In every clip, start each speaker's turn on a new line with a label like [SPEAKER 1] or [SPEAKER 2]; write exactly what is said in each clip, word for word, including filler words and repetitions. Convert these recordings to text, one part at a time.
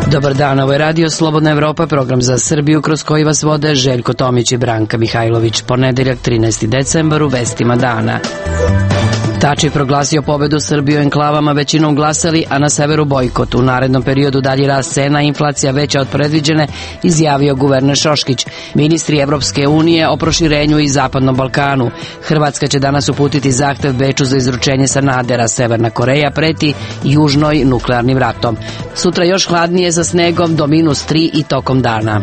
[SPEAKER 1] Dobar dan, ovo je Radio Slobodna Evropa, program za Srbiju kroz koji vas vode Željko Tomić i Branka Mihajlović. Ponedeljak trinaesti decembar u vestima dana. Tači proglasio pobedu Srbiju u enklavama većinom glasali, a na severu bojkot. U narednom periodu dalji rast cena, inflacija veća od predviđene, izjavio guverner Šoškić. Ministri Evropske unije o proširenju i Zapadnom Balkanu. Hrvatska će danas uputiti zahtev Beču za izručenje Sanadera. Severna Koreja preti južnoj nuklearnim ratom. Sutra još hladnije sa snegom do minus tri i tokom dana.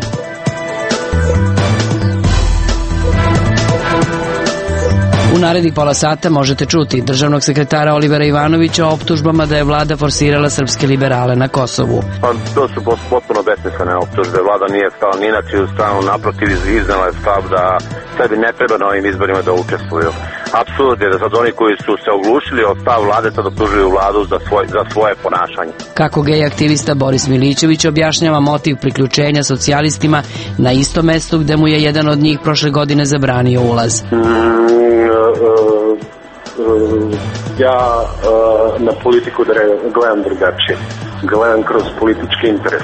[SPEAKER 1] U narednih pola sata možete čuti državnog sekretara Olivera Ivanovića o optužbama da je vlada forsirala srpske liberale na Kosovu.
[SPEAKER 2] Pa to su potpuno besmislene optužbe. Vlada nije stala ni na čiju stranu, naprotiv iznela je stav da sebi ne treba na ovim izborima da učestvuju. Apsurd je da sad oni koji su se oglušili od stav vlade sad optužuju vladu za, svoj, za svoje ponašanje.
[SPEAKER 1] Kako gej aktivista Boris Milićević objašnjava motiv priključenja socijalistima na isto mesto gde mu je jedan od njih prošle godine zabranio ulaz.
[SPEAKER 3] Mm. Uh, uh, ja uh, na politiku da gledam drugačije. Gledam kroz politički interes.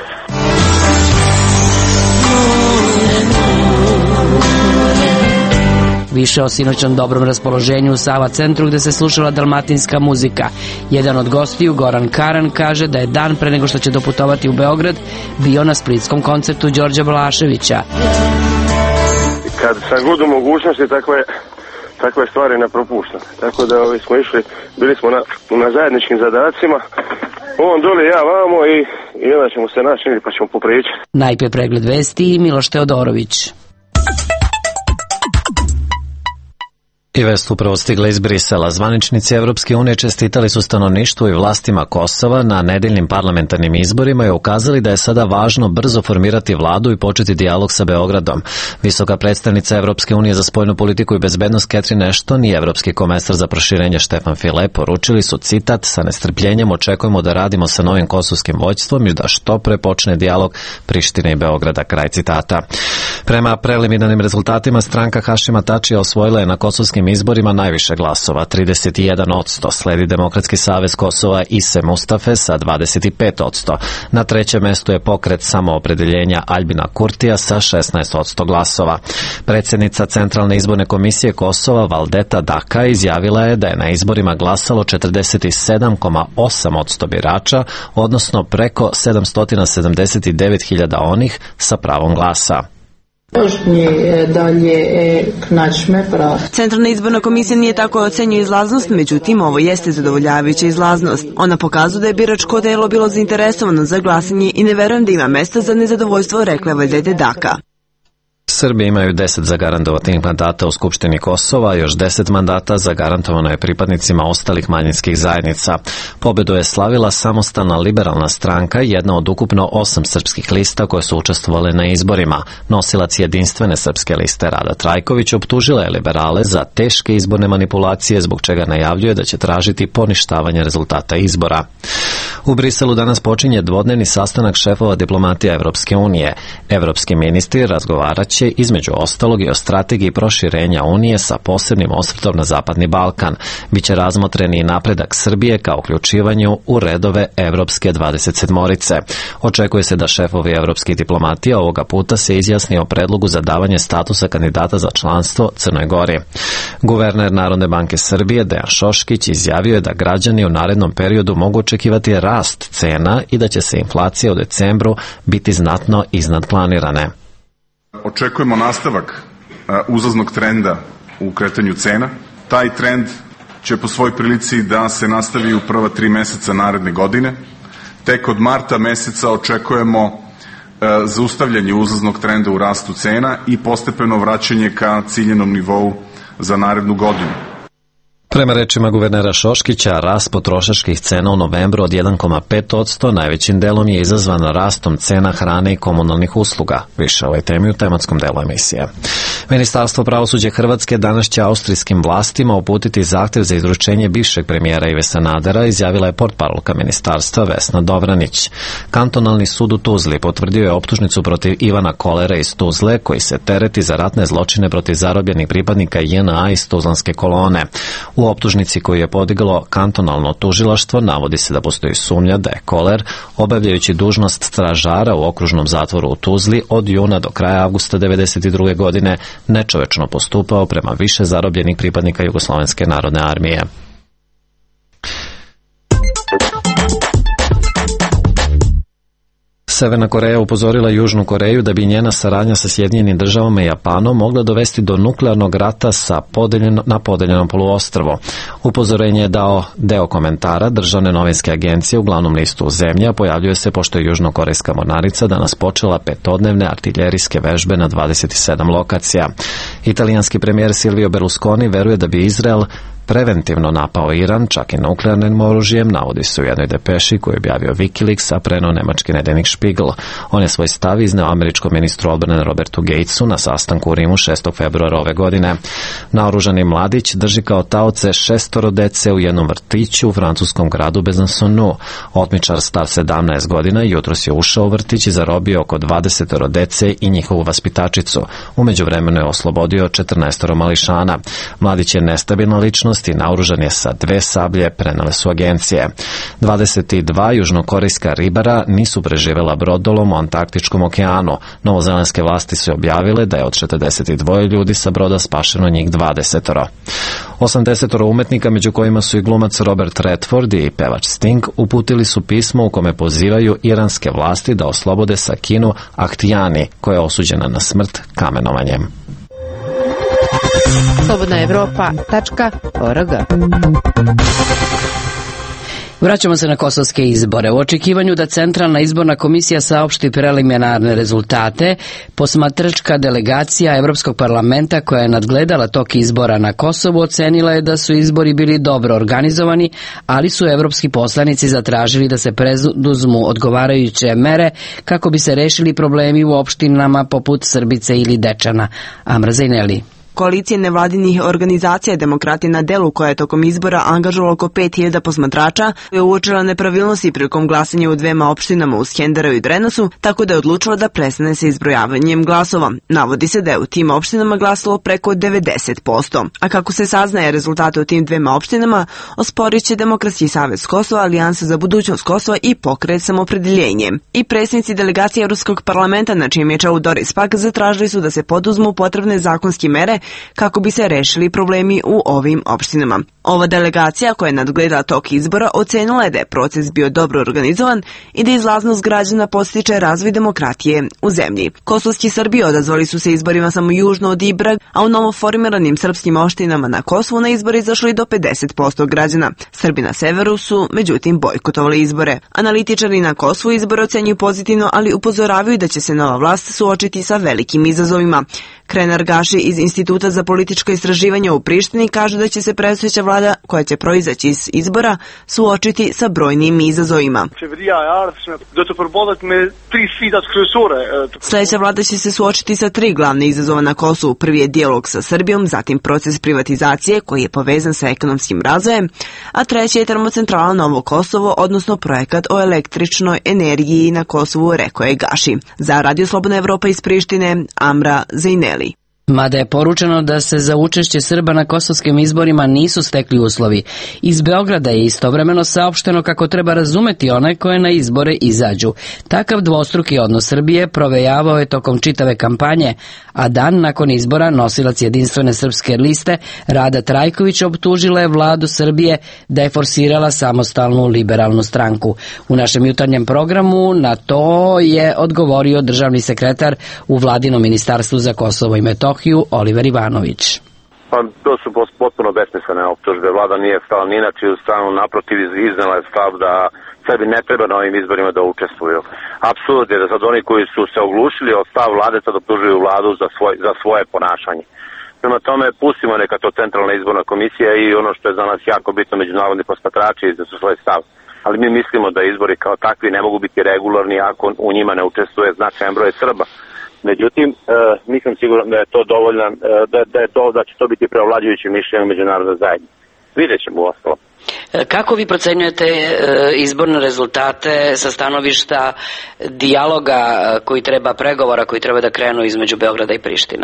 [SPEAKER 1] Više o sinoćnom dobrom raspoloženju u Sava centru gde se slušala dalmatinska muzika. Jedan od gostiju, Goran Karan, kaže da je dan pre nego što će doputovati u Beograd bio na splitskom koncertu Đorđa Balaševića.
[SPEAKER 3] Kad sam god u mogućnosti takve takve stvari ne propuštam. Tako da ovi smo išli, bili smo na, na zajedničkim zadacima, on dole, ja vamo i, i onda ćemo se naći pa ćemo popričati.
[SPEAKER 1] Najprije pregled vesti i Miloš Teodorović.
[SPEAKER 4] I vest upravo stigla iz Brisela. Zvaničnici Evropske unije čestitali su stanovništvu i vlastima Kosova na nedeljnim parlamentarnim izborima i ukazali da je sada važno brzo formirati vladu i početi dijalog sa Beogradom. Visoka predstavnica Evropske unije za spoljnu politiku i bezbednost Catherine Ashton i evropski komesar za proširenje Štefan File poručili su, citat, sa nestrpljenjem očekujemo da radimo sa novim kosovskim vođstvom i da što pre počne dijalog Prištine i Beograda, kraj citata. Prema preliminarnim rezultatima stranka Hašima Tačija osvojila je na kosovskim izborima najviše glasova, trideset jedan posto, sledi Demokratski savez Kosova Ise Mustafe sa dvadeset pet posto. Na trećem mestu je pokret samoopredeljenja Aljbina Kurtija sa šesnaest posto glasova. Predsjednica Centralne izborne komisije Kosova Valdeta Daka izjavila je da je na izborima glasalo četrdeset sedam zarez osam posto birača, odnosno preko sedamsto sedamdeset devet hiljada onih sa pravom glasa.
[SPEAKER 5] Centralna izborna komisija nije tako ocenjuje izlaznost, međutim ovo jeste zadovoljavajuća izlaznost. Ona pokazuje da je biračko telo bilo zainteresovano za glasanje i ne verujem da ima mesta za nezadovoljstvo, rekla je Valdeta Daka.
[SPEAKER 4] Srbi imaju deset zagarantovanih mandata u Skupštini Kosova, a još deset mandata zagarantovano je pripadnicima ostalih manjinskih zajednica. Pobedu je slavila Samostalna liberalna stranka, jedna od ukupno osam srpskih lista koje su učestvovale na izborima. Nosilac jedinstvene srpske liste Rada Trajković optužila je liberale za teške izborne manipulacije, zbog čega najavljuje da će tražiti poništavanje rezultata izbora. U Briselu danas počinje dvodnevni sastanak šefova diplomatija Evropske unije. Evropski ministri razgovarat će između ostalog i o strategiji proširenja Unije sa posebnim osvrtom na Zapadni Balkan. Biće razmotren i napredak Srbije kao uključivanju u redove Evropske dvadeset sedmorice. Očekuje se da šefovi evropskih diplomatija ovoga puta se izjasni o predlogu za davanje statusa kandidata za članstvo Crnoj Gori. Guverner Narodne banke Srbije Dejan Šoškić izjavio je da građani u narednom periodu mogu očekivati rast cena i da će se inflacija u decembru biti znatno iznad planirane.
[SPEAKER 6] Očekujemo nastavak uzlaznog trenda u kretanju cena. Taj trend će po svoj prilici da se nastavi u prva tri meseca naredne godine. Tek od marta meseca očekujemo zaustavljanje uzlaznog trenda u rastu cena i postepeno vraćanje ka ciljenom nivou za narednu godinu.
[SPEAKER 4] Prema rečima guvernera Šoškića, rast potrošačkih cena u novembru od jedan zarez pet posto najvećim delom je izazvan rastom cena hrane i komunalnih usluga. Više o ovoj temi u tematskom delu emisije. Ministarstvo pravosuđa Hrvatske danas će austrijskim vlastima uputiti zahtev za izručenje bivšeg premijera Ive Sanadera, izjavila je portparolka ministarstva Vesna Dobranić. Kantonalni sud u Tuzli potvrdio je optužnicu protiv Ivana Kolera iz Tuzle, koji se tereti za ratne zločine protiv zarobljenih pripadnika J N A iz Tuzlanske kolone. U U optužnici koju je podiglo kantonalno tužilaštvo navodi se da postoji sumnja da je Koller, obavljajući dužnost stražara u okružnom zatvoru u Tuzli od juna do kraja avgusta devedeset druge. godine, nečovečno postupao prema više zarobljenih pripadnika Jugoslovenske narodne armije. Severna Koreja upozorila Južnu Koreju da bi njena saradnja sa Sjedinjenim državama i Japanom mogla dovesti do nuklearnog rata sa podeljeno, na podeljenom poluostrvu. Upozorenje je dao deo komentara državne novinske agencije u glavnom listu zemlje, a pojavljuje se pošto je južnokorejska mornarica danas počela petodnevne artiljerijske vežbe na dvadeset sedam lokacija. Italijanski premijer Silvio Berlusconi veruje da bi Izrael preventivno napao Iran, čak i nuklearnim oružjem, navodi se u jednoj depeši koju je objavio Wikileaks, a preneo nemački nedeljnik Spiegel. On je svoj stav izneo američkom ministru odbrane Robertu Gatesu na sastanku u Rimu šestog februara ove godine. Naoružani mladić drži kao taoce šestoro dece u jednom vrtiću u francuskom gradu Besançonu. Otmičar star sedamnaest godina jutros je ušao u vrtić i zarobio oko dvadesetoro dece i njihovu vaspitačicu. U međuvremenu je oslobodio četrnaestoro mališana. Mladić je nestabilna ličnost i naoružan je sa dve sablje, prenele su agencije. dvadeset dva južnokorejska ribara nisu preživela brodolom u Antarktičkom okeanu. Novozelandske vlasti su objavile da je od četrdeset dva ljudi sa broda spašeno njih dvadesetoro. osamdesetoro umetnika, među kojima su i glumac Robert Redford i pevač Sting, uputili su pismo u kome pozivaju iranske vlasti da oslobode Sakinu Ahtijani, koja je osuđena na smrt kamenovanjem.
[SPEAKER 7] slobodna evropa tačka org.
[SPEAKER 1] Vraćamo se na kosovske izbore. U očekivanju da Centralna izborna komisija saopšti preliminarne rezultate, posmatračka delegacija Evropskog parlamenta koja je nadgledala tok izbora na Kosovu ocenila je da su izbori bili dobro organizovani, ali su evropski poslanici zatražili da se preduzmu odgovarajuće mere kako bi se rešili problemi u opštinama poput Srbice ili Dečana. Amra Zajneli.
[SPEAKER 5] Koalicije nevladinih organizacija Demokrati na delu, koja je tokom izbora angažovala oko pet hiljada posmatrača, je uočila nepravilnosti prilikom glasanja u dvema opštinama u Skenderu i Drenosu, tako da je odlučila da prestane sa izbrojavanjem glasova. Navodi se da je u tim opštinama glasalo preko devedeset posto. A kako se saznaje rezultate u tim dvema opštinama, osporit će Demokratski savez Kosova, Alijansa za budućnost Kosova i Pokret Samoopredjeljenje. I predsjednici delegacije Evropskog parlamenta, na čijem je čelu Doris Pack, zatražili su da se poduzmu potrebne zakonske mere kako bi se rešili problemi u ovim opštinama. Ova delegacija, koja je nadgledala tok izbora, ocenila je da je proces bio dobro organizovan i da izlaznost građana podstiče razvoj demokratije u zemlji. Kosovski Srbi odazvali su se izborima samo južno od Ibra, a u novoformiranim srpskim opštinama na Kosovu na izbore izašli do pedeset posto građana. Srbi na severu su, međutim, bojkotovali izbore. Analitičari na Kosovu izbore ocenjuju pozitivno, ali upozoravaju da će se nova vlast suočiti sa velikim izazovima. Krenar Gaši iz Instituta za političko istraživanje u Prištini kaže da će se predstojeća vlada, koja će proizaći iz izbora, suočiti sa brojnim izazovima. Sljedeća vlada će se suočiti sa tri glavne izazova na Kosovu. Prvi je dijalog sa Srbijom, zatim proces privatizacije koji je povezan sa ekonomskim razvojem, a treći je termocentrala Novo Kosovo, odnosno projekat o električnoj energiji na Kosovu, rekao je Gaši. Za Radio Slobodna Evropa iz Prištine, Amra Zajneli.
[SPEAKER 1] Mada je poručeno da se za učešće Srba na kosovskim izborima nisu stekli uslovi. Iz Beograda je istovremeno saopšteno kako treba razumeti one koje na izbore izađu. Takav dvostruki odnos Srbije provejavao je tokom čitave kampanje, a dan nakon izbora nosilac Jedinstvene srpske liste Rada Trajković optužila je vladu Srbije da je forsirala samostalnu liberalnu stranku. U našem jutarnjem programu na to je odgovorio državni sekretar u vladinom ministarstvu za Kosovo i Metohiju Oliver Ivanović.
[SPEAKER 2] Pa to su potpuno besmislene optužbe. Vlada nije stala ni na čiju stranu, naprotiv iznela je stav da sebi ne treba na ovim izborima da učestvuju. Apsurd je da sad oni koji su se oglušili od stav vlade sad optužuju vladu za, svoj, za svoje ponašanje. Prema tome, pustimo neka to Centralna izborna komisija i ono što je za nas jako bitno, međunarodni posmatrači za svoj stav. Ali mi mislimo da izbori kao takvi ne mogu biti regularni ako u njima ne učestvuje značajan broj Srba. Međutim, e, nisam siguran da je to dovoljno, e, da, da, je to, da će to biti preovlađujuće mišljenje međunarodne zajednice. Vidjet ćemo u ostalo.
[SPEAKER 1] Kako vi procenjujete izborne rezultate sa stanovišta dijaloga koji treba, pregovora koji treba da krenu između Beograda i Prištine?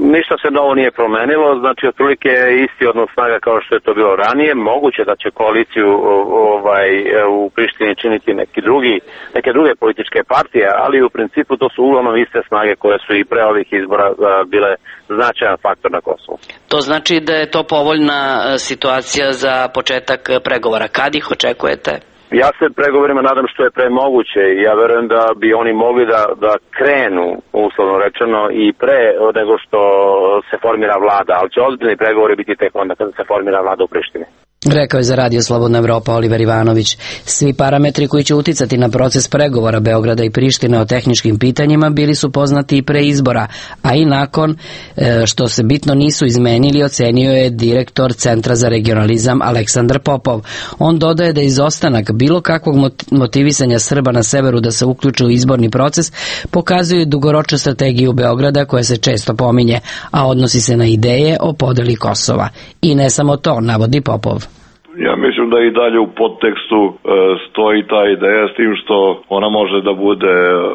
[SPEAKER 2] Ništa se novo nije promenilo, znači otprilike je isti odnos snaga kao što je to bilo ranije. Moguće da će koaliciju ovaj, u Prištini činiti neki drugi, neke druge političke partije, ali u principu to su uglavnom iste snage koje su i pre ovih izbora bile značajan faktor na Kosovu.
[SPEAKER 1] To znači da je to povoljna situacija za početak pregovora. Kad ih očekujete?
[SPEAKER 2] Ja se pregovorima nadam što je pre moguće i ja verujem da bi oni mogli da, da krenu, uslovno rečeno, i pre nego što se formira vlada, ali će ozbiljni pregovori biti tek onda kada se formira vlada u Prištini.
[SPEAKER 1] Rekao je za Radio Slobodna Evropa Oliver Ivanović. Svi parametri koji će uticati na proces pregovora Beograda i Prištine o tehničkim pitanjima bili su poznati i pre izbora, a i nakon, što se bitno nisu izmenili, ocenio je direktor Centra za regionalizam Aleksandar Popov. On dodaje da izostanak bilo kakvog motivisanja Srba na severu da se uključe u izborni proces pokazuje dugoročnu strategiju Beograda koja se često pominje, a odnosi se na ideje o podeli Kosova. I ne samo to, navodi Popov.
[SPEAKER 8] Ja mislim da i dalje u podtekstu e, stoji ta ideja, s tim što ona može da bude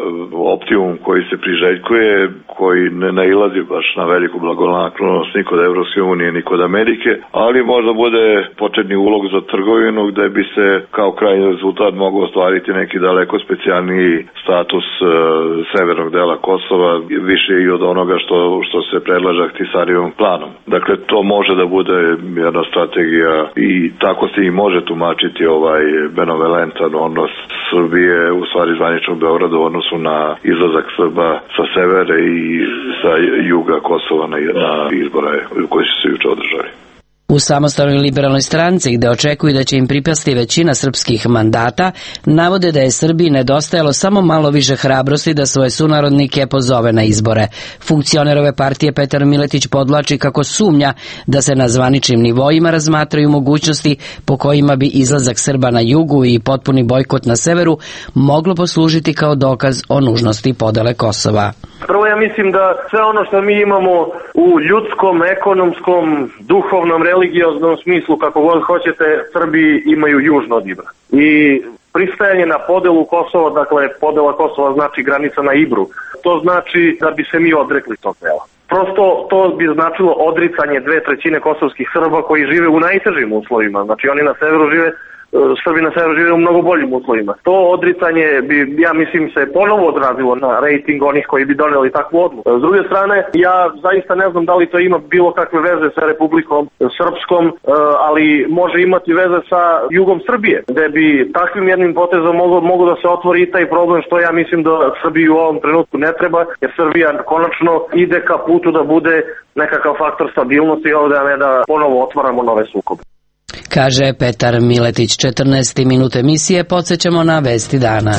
[SPEAKER 8] optimum koji se priželjkuje, koji ne nailazi baš na veliku blagonaklonost ni kod Evropske unije ni kod Amerike, ali možda bude početni ulog za trgovinu gde bi se kao krajnji rezultat mogao ostvariti neki daleko specijalniji status e, severnog dela Kosova, više i od onoga što, što se predlaže Ahtisarijevom planom. Dakle, to može da bude jedna strategija i ta tako se i može tumačiti ovaj benevolentan odnos Srbije, u stvari zvaničnog Beograda u odnosu na izlazak Srba sa severa i sa juga Kosova na, na izbore koji su se juče održali.
[SPEAKER 1] U samostalnoj liberalnoj stranci, gde očekuju da će im pripasti većina srpskih mandata, navode da je Srbiji nedostajalo samo malo više hrabrosti da svoje sunarodnike pozove na izbore. Funkcioner ove partije Petar Miletić podvlači kako sumnja da se na zvaničnim nivoima razmatraju mogućnosti po kojima bi izlazak Srba na jugu i potpuni bojkot na severu moglo poslužiti kao dokaz o nužnosti podele Kosova.
[SPEAKER 9] Prvo, ja mislim da sve ono što mi imamo u ljudskom, ekonomskom, duhovnom, religioznom smislu, kako god hoćete, Srbi imaju južno od Ibra. I pristajanje na podelu Kosova, dakle podela Kosova znači granica na Ibru, to znači da bi se mi odrekli tog dela. Prosto to bi značilo odricanje dve trećine kosovskih Srba koji žive u najtežim uslovima, znači oni na severu žive Srbi na severu žive u mnogo boljim uslovima. To odricanje bi, ja mislim, se ponovo odrazilo na rejting onih koji bi doneli takvu odluku. S druge strane, ja zaista ne znam da li to ima bilo kakve veze sa Republikom Srpskom, ali može imati veze sa jugom Srbije, gde bi takvim jednim potezom mogo, mogo da se otvori i taj problem, što ja mislim da Srbiji u ovom trenutku ne treba, jer Srbija konačno ide ka putu da bude nekakav faktor stabilnosti ovde, a ne da ponovo otvaramo nove sukobe.
[SPEAKER 1] Kaže Petar Miletić. četrnaeste minut emisije, podsjećamo na vesti dana.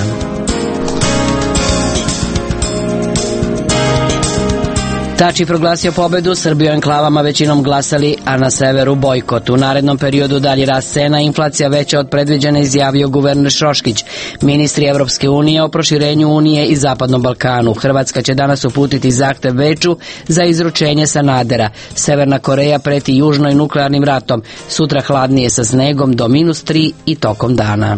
[SPEAKER 1] Tači proglasio pobedu, Srbi u enklavama većinom glasali, a na severu bojkot. U narednom periodu dalje rast cena, inflacija veća od predviđene, izjavio guverner Šoškić. Ministri Evropske unije o proširenju Unije i Zapadnom Balkanu. Hrvatska će danas uputiti zahtev Beču za izručenje Sanadera. Severna Koreja preti južnoj nuklearnim ratom. Sutra hladnije sa snegom do minus tri i tokom dana.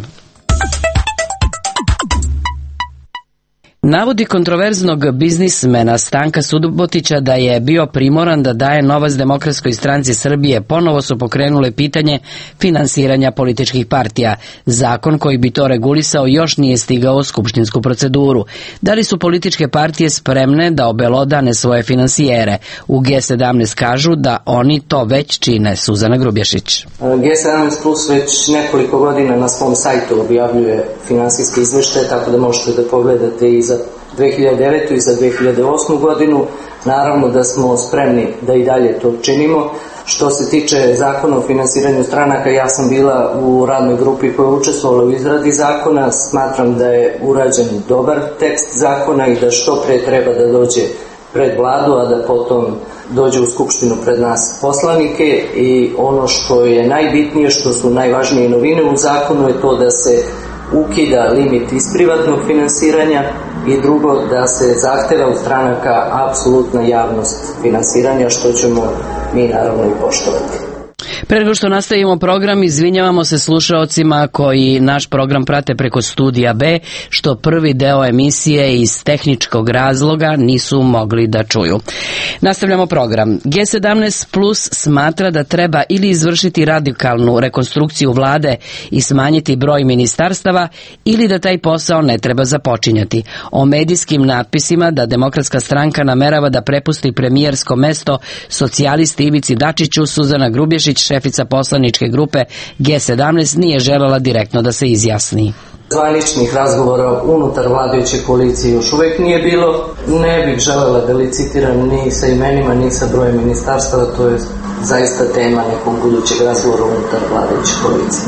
[SPEAKER 1] Navodi kontroverznog biznismena Stanka Subotića da je bio primoran da daje novac Demokratskoj stranci Srbije. Ponovo su pokrenule pitanje finansiranja političkih partija. Zakon koji bi to regulisao još nije stigao u skupštinsku proceduru. Da li su političke partije spremne da obelodane svoje finansijere? U G sedamnaest kažu da oni to već čine. Suzana Grubješić.
[SPEAKER 10] G sedamnaest plus već nekoliko godina na svom sajtu objavljuje finansijske izveštaje, tako da možete da pogledate i za dve hiljade devetu i za dve hiljade osmu godinu. Naravno da smo spremni da i dalje to činimo. Što se tiče zakona o finansiranju stranaka, ja sam bila u radnoj grupi koja je učestvovala u izradi zakona. Smatram da je urađen dobar tekst zakona i da što pre treba da dođe pred vladu, a da potom dođe u skupštinu pred nas poslanike. I ono što je najbitnije, što su najvažnije novine u zakonu, je to da se ukida limit iz privatnog finansiranja i drugo, da se zahteva od stranaka apsolutna javnost finansiranja, što ćemo mi naravno i poštovati.
[SPEAKER 1] Pre nego što nastavimo program, izvinjavamo se slušaocima koji naš program prate preko Studija B, što prvi deo emisije iz tehničkog razloga nisu mogli da čuju. Nastavljamo program. G sedamnaest plus smatra da treba ili izvršiti radikalnu rekonstrukciju vlade i smanjiti broj ministarstava, ili da taj posao ne treba započinjati. O medijskim natpisima da Demokratska stranka namerava da prepusti premijersko mesto socijalisti Ivici Dačiću, Suzana Grubješić, šefica poslaničke grupe G sedamnaest, nije želela direktno da se izjasni.
[SPEAKER 10] Zvaničnih razgovora unutar vladajuće koalicije još uvek nije bilo. Ne bih želela da licitiram ni sa imenima, ni sa brojem ministarstava. To je zaista tema nekog budućeg razgovora unutar vladajuće koalicije.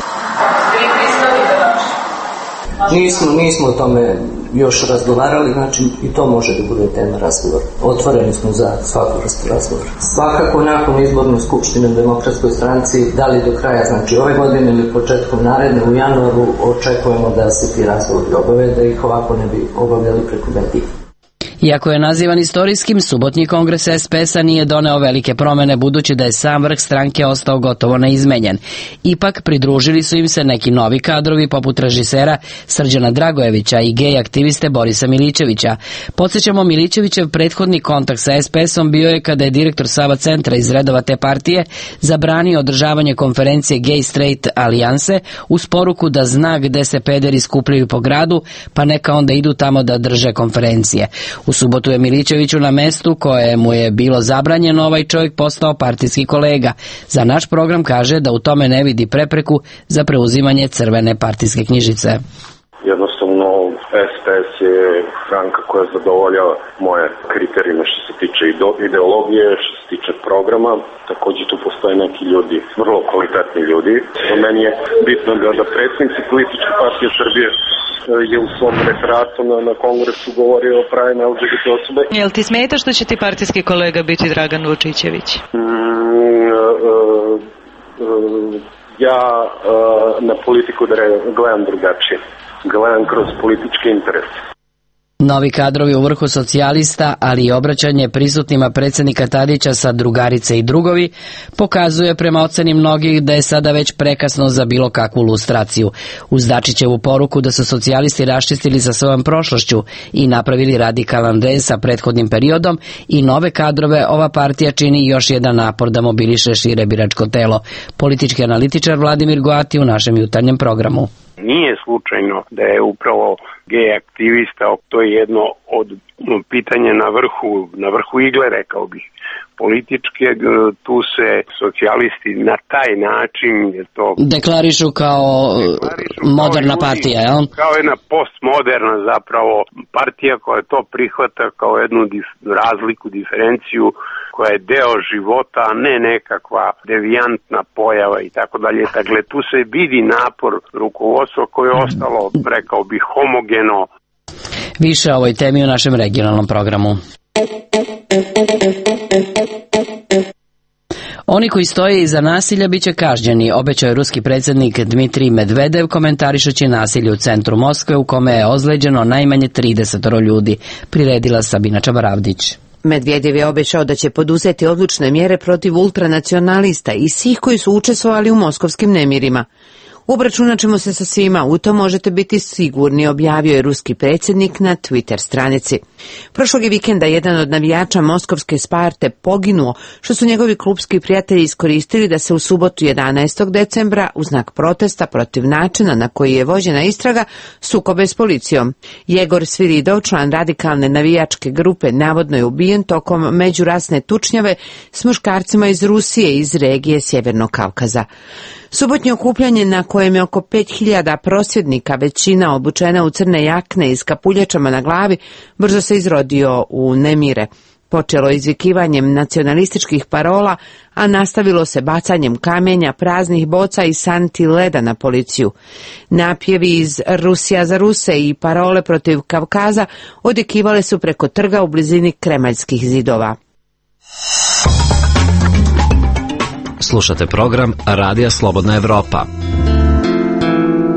[SPEAKER 10] Nismo, nismo o tome još razgovarali, znači i to može da bude tema razgovora. Otvoreni smo za svaku vrstu razgovora. Svakako nakon izborne skupštine u Demokratskoj stranci, da li do kraja, znači ove godine ili početkom naredne u januaru, očekujemo da se ti razgovori obave, da ih ovako ne bi obavljali preko medija.
[SPEAKER 1] Iako je nazivan istorijskim, subotnji kongres S P S-a nije doneo velike promene, budući da je sam vrh stranke ostao gotovo neizmenjen. Ipak pridružili su im se neki novi kadrovi poput režisera Srđana Dragojevića i gej aktiviste Borisa Milićevića. Podsjećamo, Milićevićev prethodni kontakt sa S P S-om bio je kada je direktor Sava centra iz redova te partije zabranio održavanje konferencije Gay Straight alijanse uz poruku da zna gde se pederi skupljaju po gradu, pa neka onda idu tamo da drže konferencije. U subotu je Milićeviću na mestu koje mu je bilo zabranjeno ovaj čovjek postao partijski kolega. Za naš program kaže da u tome ne vidi prepreku za preuzimanje crvene partijske knjižice.
[SPEAKER 2] Jednostavno, S P S je stranka koja zadovoljava moje kriterijume što se tiče ideologije, što se tiče programa. Također tu postoje neki ljudi, vrlo kvalitetni ljudi. Meni je bitno da, da predsjednici političke partije Srbije je u svom referatu na, na kongresu govorio o pravima L G B T osobe.
[SPEAKER 11] Jel ti smeta što će ti partijski kolega biti Dragan Vučićević?
[SPEAKER 2] Mm, uh, uh, ja uh, na politiku da gledam drugačije. Gledam kroz političke interese.
[SPEAKER 1] Novi kadrovi u vrhu socijalista, ali i obraćanje prisutnima predsjednika Tadića sa drugarice i drugovi, pokazuje prema oceni mnogih da je sada već prekasno za bilo kakvu lustraciju. Uz Dačićevu poruku da su socijalisti raščistili sa svojom prošlošću i napravili radikalan rez sa prethodnim periodom i nove kadrove, ova partija čini još jedan napor da mobiliše šire biračko telo. Politički analitičar Vladimir Goati u našem jutarnjem programu.
[SPEAKER 12] Nije slučajno da je upravo gej aktivista, to je jedno od pitanja na vrhu, na vrhu igle, rekao bih, političke, tu se socijalisti na taj način je to
[SPEAKER 1] deklarišu kao deklarišu moderna kao partija, jel?
[SPEAKER 12] Kao jedna postmoderna zapravo partija koja to prihvata kao jednu dif, razliku, diferenciju koja je deo života, a ne nekakva devijantna pojava i tako dalje. Dakle, tu se vidi napor rukovodstva koje je ostalo, rekao bih, homogeno.
[SPEAKER 1] Više o ovoj temi u našem regionalnom programu. Oni koji stoje iza nasilja biće kažnjeni, obećao je ruski predsjednik Dmitrij Medvedev komentarišući nasilje u centru Moskve u kome je ozleđeno najmanje trideset ljudi, priredila Sabina Čabaravdić.
[SPEAKER 7] Medvedev je obećao da će poduzeti odlučne mjere protiv ultranacionalista i svih koji su učestvovali u moskovskim nemirima. Obračunat ćemo se sa svima, u to možete biti sigurni, objavio je ruski predsjednik na Twitter stranici. Prošlog je vikenda jedan od navijača moskovske Sparte poginuo, što su njegovi klupski prijatelji iskoristili da se u subotu jedanaestog decembra u znak protesta protiv načina na koji je vođena istraga sukobe s policijom. Jegor Sviridov, član radikalne navijačke grupe, navodno je ubijen tokom međurasne tučnjave s muškarcima iz Rusije iz regije Sjevernog Kavkaza. Subotnje okupljanje na kojem je oko pet hiljada prosvjednika, većina obučena u crne jakne i s kapuljačama na glavi, brzo se izrodio u nemire. Počelo izvikivanjem nacionalističkih parola, a nastavilo se bacanjem kamenja, praznih boca i santi leda na policiju. Napjevi iz Rusija za Ruse i parole protiv Kavkaza odjekivale su preko trga u blizini Kremaljskih zidova.
[SPEAKER 4] Slušate program Radija Slobodna Evropa.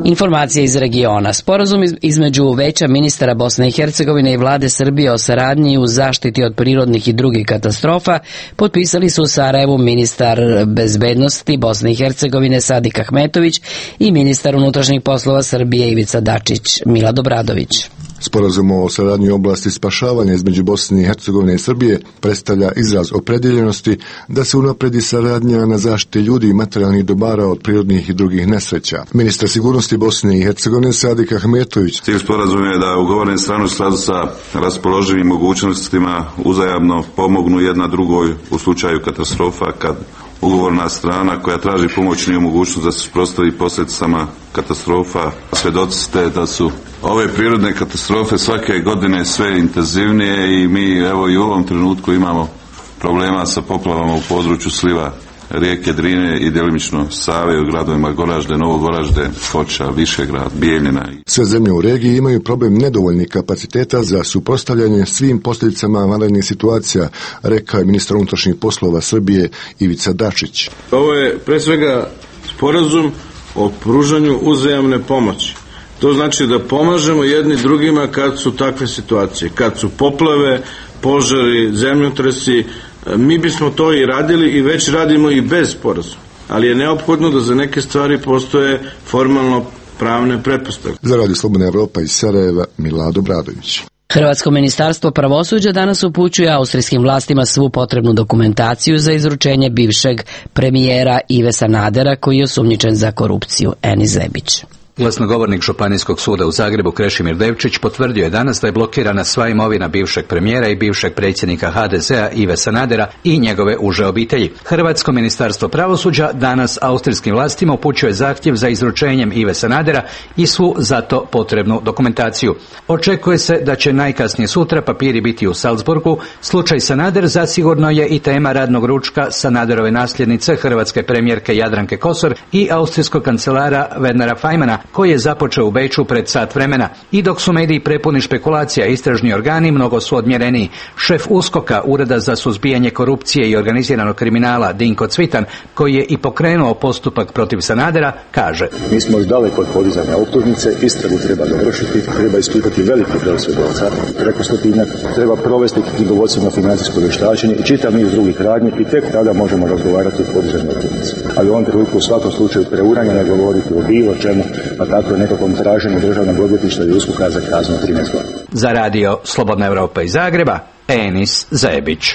[SPEAKER 1] Informacija iz regiona. Sporazum između Veća ministara Bosne i Hercegovine i vlade Srbije o saradnji u zaštiti od prirodnih i drugih katastrofa potpisali su u Sarajevu ministar bezbednosti Bosne i Hercegovine Sadik Ahmetović i ministar unutrašnjih poslova Srbije Ivica Dačić. Milad Obradović.
[SPEAKER 13] Sporazum o saradnji u oblasti spašavanja između Bosne i Hercegovine i Srbije predstavlja izraz opredjeljenosti da se unapredi saradnja na zaštiti ljudi i materijalnih dobara od prirodnih i drugih nesreća. Ministar sigurnosti Bosne i Hercegovine Sadik Ahmetović.
[SPEAKER 14] Cilj sporazuma je da ugovorene strane u skladu sa raspoloživim mogućnostima uzajamno pomognu jedna drugoj u slučaju katastrofa, kad ugovorna strana koja traži pomoć nije mogućnost da se suprotstavi posljedicama katastrofa. Svjedoci ste da su ove prirodne katastrofe svake godine sve intenzivnije i mi evo i u ovom trenutku imamo problema sa poplavama u području sliva rijeke Drine i djelimično Save u gradovima Goražde, Novo Goražde, Foča, Višegrad, Bijeljina.
[SPEAKER 13] Sve zemlje u regiji imaju problem nedovoljnih kapaciteta za suprotstavljanje svim posljedicama vanrednih situacija, rekao je ministar unutrašnjih poslova Srbije Ivica Dačić.
[SPEAKER 15] Ovo je pre svega sporazum o pružanju uzajamne pomoći. To znači da pomažemo jedni drugima kad su takve situacije, kad su poplave, požari, zemljotresi. Mi bismo to i radili i već radimo i bez sporazuma, ali je neophodno da za neke stvari postoje formalno pravne pretpostavke.
[SPEAKER 13] Za Radio Slobodna Evropa iz Sarajeva, Milad Obradović.
[SPEAKER 1] Hrvatsko ministarstvo pravosuđa danas upućuje austrijskim vlastima svu potrebnu dokumentaciju za izručenje bivšeg premijera Ive Sanadera, koji je osumnjičen za korupciju. Eni Zebić.
[SPEAKER 16] Glasnogovornik Županijskog suda u Zagrebu Krešimir Devčić potvrdio je danas da je blokirana sva imovina bivšeg premijera i bivšeg predsjednika ha de zea Ive Sanadera i njegove uže obitelji. Hrvatsko ministarstvo pravosuđa danas austrijskim vlastima upućuje zahtjev za izručenjem Ive Sanadera i svu zato potrebnu dokumentaciju. Očekuje se da će najkasnije sutra papiri biti u Salzburgu. Slučaj Sanader zasigurno je i tema radnog ručka Sanaderove nasljednice, hrvatske premijerke Jadranke Kosor i austrijskog kancelara Wernera Fajmana, koji je započeo u Beču pred sat vremena. I dok su mediji prepuni špekulacija, istražni organi mnogo su odmjereniji. Šef uskoka, Ureda za suzbijanje korupcije i organiziranog kriminala, Dinko Cvitan, koji je i pokrenuo postupak protiv Sanadera, kaže:
[SPEAKER 17] Mi smo još daleko od podizanja optužnice, istragu treba dovršiti, treba ispitati veliki broj svjedoca, preko stotinjak, treba provesti knjigovodstveno financijsko vještačenje i čitav niz drugih radnji i tek tada možemo razgovarati o podizanju optužnice. Ali u ovom trenutku u svakom slučaju preuranjeno je govoriti o bilo čemu, pa tako je nekakvom traženju državnog odvjetništva i uskoka za kaznu trinaest godina.
[SPEAKER 16] Za Radio Slobodna Evropa iz Zagreba, Enis Zebić.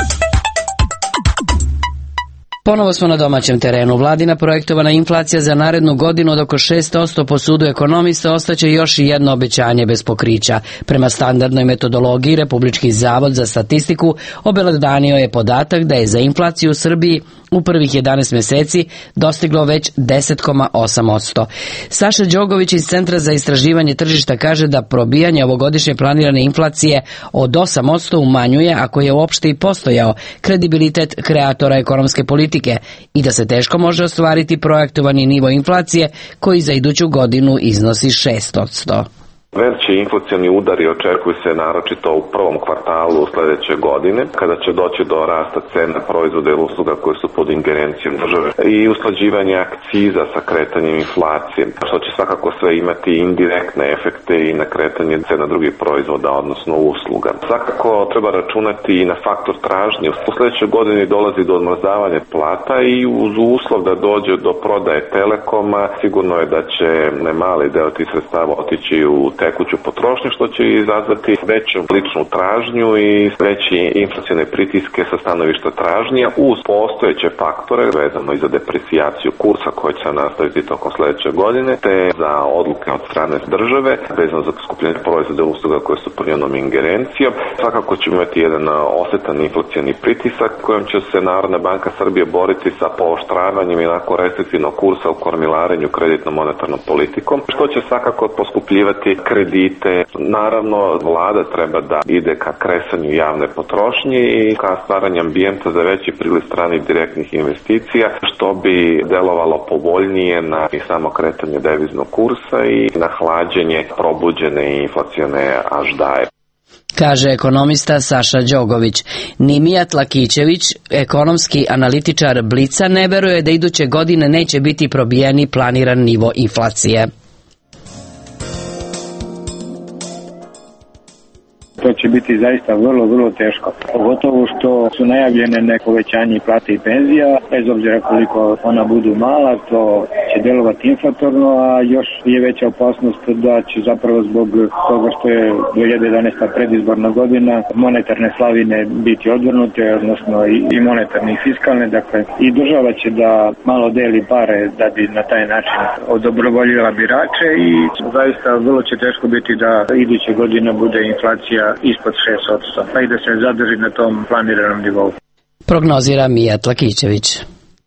[SPEAKER 1] Ponovo smo na domaćem terenu. Vladina projektovana inflacija za narednu godinu od oko šest posto po sudu ekonomista ostaće još jedno obećanje bez pokrića. Prema standardnoj metodologiji Republički zavod za statistiku obelodanio je podatak da je za inflaciju u Srbiji u prvih jedanaest mjeseci dostiglo već deset zarez osam posto. Saša Đogović iz Centra za istraživanje tržišta kaže da probijanje ovogodišnje planirane inflacije od osam posto umanjuje, ako je uopšte i postojao, kredibilitet kreatora ekonomske politike i da se teško može ostvariti projektovani nivo inflacije koji za iduću godinu iznosi šest posto.
[SPEAKER 18] Veći inflacioni udari očekuju se naročito u prvom kvartalu sljedeće godine, kada će doći do rasta cena proizvoda i usluga koje su pod ingerencijom države i usklađivanje akciza sa kretanjem inflacije, što će svakako sve imati indirektne efekte i na kretanje cena drugih proizvoda, odnosno usluga. Svakako treba računati i na faktor tražnje. U sljedećoj godini dolazi do odmrzavanja plata i uz uslov da dođe do prodaje Telekoma, sigurno je da će nemali deo tih sredstava otići u tekuću potrošnju, što će izazvati veću ličnu tražnju i veće inflacione pritiske sa stanovišta tražnja uz postojeće faktore vezano i za depresijaciju kursa koji će nastaviti tokom sljedeće godine, te za odluke od strane države vezano za poskupljenje proizvoda i usluga koje su pod njenom ingerencijom. Svakako ćemo imati jedan osjetan inflacioni pritisak kojom će se Narodna banka Srbije boriti sa pooštravanjem inako restriktivnog kursa u kormilarenju kreditno-monetarnom politikom, što će svakako poskupljivati kredite. Naravno, vlada treba da ide ka kresanju javne potrošnje i ka stvaranju ambijenta za veći priliv stranih direktnih investicija, što bi delovalo povoljnije na i samo kretanje deviznog kursa i na hlađenje probuđene inflacione aždaje.
[SPEAKER 1] Kaže ekonomista Saša Đogović. Nimijat Lakićević, ekonomski analitičar Blica, ne veruje da iduće godine neće biti probijeni planiran nivo inflacije.
[SPEAKER 19] To će biti zaista vrlo, vrlo teško. Pogotovo što su najavljene neko povećanje plate i penzija, bez obzira koliko ona budu mala, to će delovati inflatorno, a još je veća opasnost da će zapravo zbog toga što je dve hiljade jedanaesta predizborna godina monetarne slavine biti odvrnute, odnosno i monetarne i fiskalne, dakle i država će da malo deli pare da bi na taj način odobrovoljila birače i zaista vrlo će teško biti da iduće godine bude inflacija ispod šest posto, pa i da se zadrži na tom planiranom nivou.
[SPEAKER 1] Prognozira Mija Tlakićević.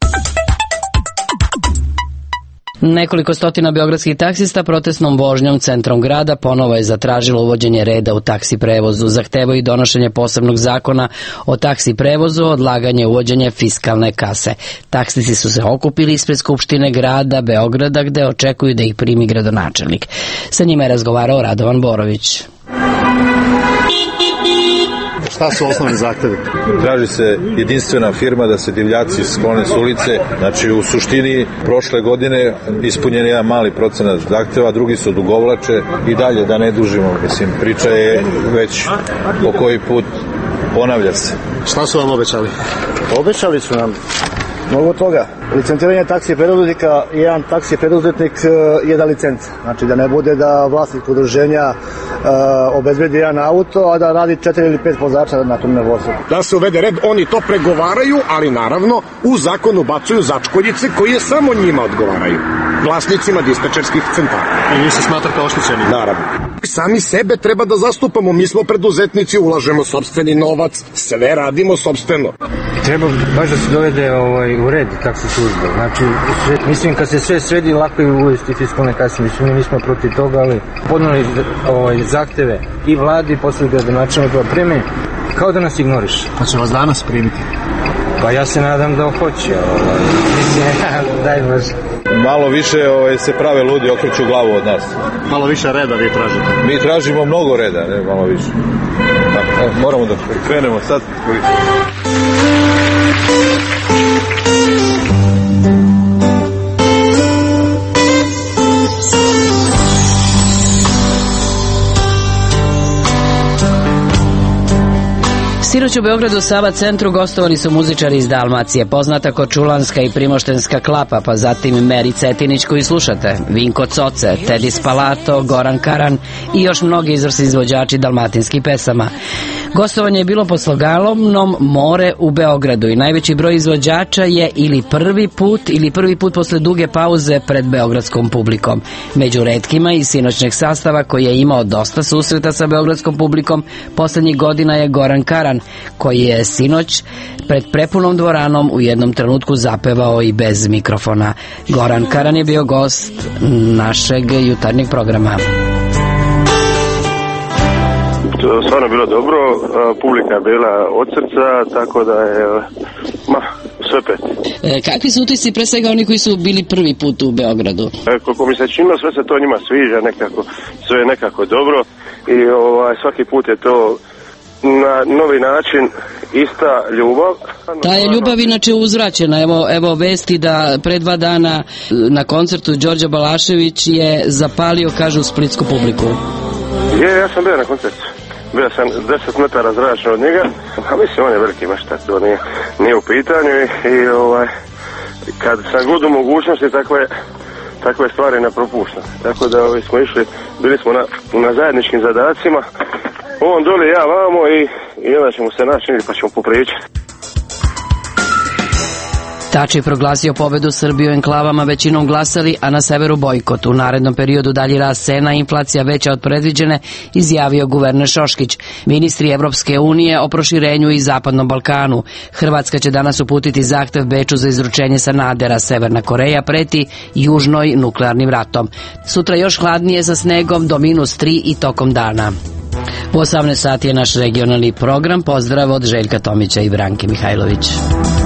[SPEAKER 1] Nekoliko stotina beogradskih taksista protestnom vožnjom centrom grada ponovo je zatražilo uvođenje reda u taksi prevozu. Zahtevaju i donošenje posebnog zakona o taksi prevozu, odlaganje uvođenja fiskalne kase. Taksisti su se okupili ispred Skupštine grada Beograda gde očekuju da ih primi gradonačelnik. Sa njima je razgovarao Radovan Borović.
[SPEAKER 20] Šta su osnovni zahtevi?
[SPEAKER 21] Traži se jedinstvena firma da se divljaci sklone s ulice. Znači, u suštini, prošle godine ispunjen je jedan mali procenat zahteva, drugi su odugovlače i dalje, da ne dužimo. Mislim, priča je već po koji put ponavlja se.
[SPEAKER 20] Šta su vam obećali?
[SPEAKER 22] Obećali su nam mnogo toga. Licenciranje taksi preduzetnika, jedan taksi preduzetnik jedna licenca. Znači da ne bude da vlasnik udruženja uh, obezbedi jedan auto, a da radi četiri ili pet vozača na tom vozu.
[SPEAKER 23] Da se uvede red, oni to pregovaraju, ali naravno u zakonu bacuju začkoljice koje samo njima odgovaraju. Vlasnicima dispečerskih centara.
[SPEAKER 20] I vi se smatrate oštećeni?
[SPEAKER 23] Naravno. Sami sebe treba da zastupamo, mi smo preduzetnici, ulažemo sopstveni novac, sve radimo sopstveno.
[SPEAKER 24] Treba baš da se dovede ovaj, u red taksi službe. Znači, mislim kad se sve sredi, lako je uvesti fiskalne kase. Mislim, mi nismo protiv toga, ali podneli ovaj, zahteve i vladi, posle gradonačelnika da prime, kao da nas ignoriš.
[SPEAKER 20] Pa će vas danas primiti?
[SPEAKER 24] Pa ja se nadam da hoće. Ovaj, mislim, daj Bože.
[SPEAKER 21] Malo više ovaj, se prave ludi, okreću glavu od nas.
[SPEAKER 20] Malo više reda vi tražite?
[SPEAKER 21] Mi tražimo mnogo reda, ne malo više. Da, evo, moramo da krenemo sad.
[SPEAKER 1] Sinoć u Beogradu Sava centru gostovali su muzičari iz Dalmacije, poznata Korčulanska i Primoštenska klapa, pa zatim Meri Cetinić koju slušate, Vinko Coce, Tedi Spalato, Goran Karan i još mnogi izvrsni izvođači dalmatinskih pesama. Gostovanje je bilo pod sloganom More u Beogradu i najveći broj izvođača je ili prvi put ili prvi put posle duge pauze pred beogradskom publikom. Među retkima i sinoćnjeg sastava koji je imao dosta susreta sa beogradskom publikom poslednjih godina je Goran Karan, koji je sinoć pred prepunom dvoranom u jednom trenutku zapevao i bez mikrofona. Goran Karan je bio gost našeg jutarnjeg programa.
[SPEAKER 3] To stvarno bilo dobro, publika je bila od srca, tako da je ma, sve pet.
[SPEAKER 1] E, kakvi su utisci pre svega oni koji su bili prvi put u Beogradu?
[SPEAKER 3] E, koliko mi se činilo, sve se to njima sviđa, nekako, sve je nekako dobro i ovaj, svaki put je to na novi način ista ljubav.
[SPEAKER 1] Ta je ljubav inače uzvraćena. Evo, evo vesti da pre dva dana na koncertu Đorđa Balašević je zapalio, kažu, splitsku publiku.
[SPEAKER 3] Je, ja sam bio na koncertu. Bio sam deset metara zračno od njega, a mislim on je veliki maštac, to nije, nije u pitanju i, i ovaj, kad sam god u mogućnosti takve, takve stvari ne propuštam. Tako da ovaj, smo išli, bili smo na, na zajedničkim zadacima, on dole, ja vamo i, i onda ćemo se naći pa ćemo popričati.
[SPEAKER 1] Tači je proglasio pobedu Srbiju u enklavama većinom glasali, a na severu bojkot. U narednom periodu dalji rast cena, inflacija veća od predviđene, izjavio guverner Šoškić. Ministri Evropske unije o proširenju i Zapadnom Balkanu. Hrvatska će danas uputiti zahtev Beču za izručenje Sanadera. Severna Koreja preti južnoj nuklearnim ratom. Sutra još hladnije sa snegom do minus tri i tokom dana. U osamnaest sati je naš regionalni program. Pozdrav od Željka Tomića i Branke Mihajlović.